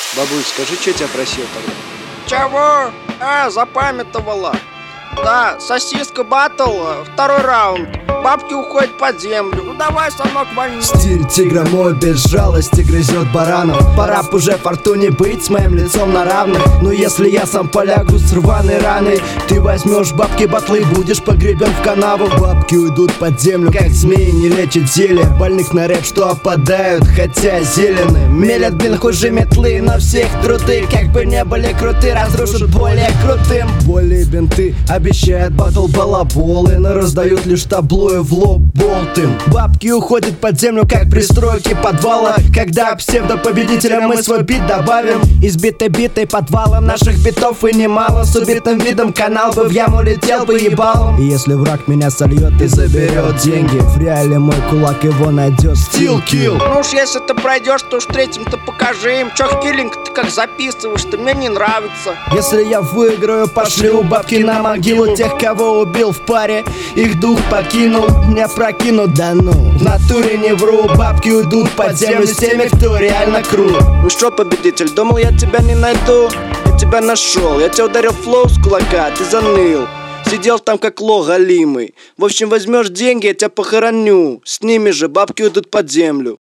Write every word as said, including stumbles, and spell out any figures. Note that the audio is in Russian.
Бабуль, скажи, что я тебя просил тогда? Чего? А, запамятовала. Да, сосиска баттл, второй раунд. Бабки уходят под землю. Ну давай, сынок, вольни. Стиль тигра мой без жалости грызет баранов. Пора б уже фортуне быть с моим лицом на равных. Но если я сам полягу с рваной раной, ты возьмешь бабки батлы, будешь погребен в канаву. Бабки уйдут под землю, как змеи не лечат зелье. Больных на рэп, что опадают, хотя зеленые. Мелят блин хуже метлы, но всех труды, как бы не были круты, разрушат более крутым. Более бинты обещают батл балаболы, но раздают лишь табло в лоб болтым. Бабки уходят под землю, как пристройки подвала. Когда псевдопобедителям мы свой бит добавим, избитой битой подвалом наших битов и немало. С убитым видом канал бы в яму летел бы ебалом. И если враг меня сольет и заберет деньги, в реале мой кулак его найдет. Still kill. Ну уж если ты пройдешь, то уж третьим-то покажи им. Чё киллинг ты как записываешь-то, мне не нравится. Если я выиграю, пошлю бабки на могилу тех, кого убил в паре. Их дух покинул, меня прокинут, да ну. В натуре не вру, бабки уйдут под землю с теми, кто реально крут. Ну что, победитель, думал, я тебя не найду? Я тебя нашел, я тебя ударил флоу с кулака, ты заныл. Сидел там как лох голимый. В общем, возьмешь деньги, я тебя похороню. С ними же бабки уйдут под землю.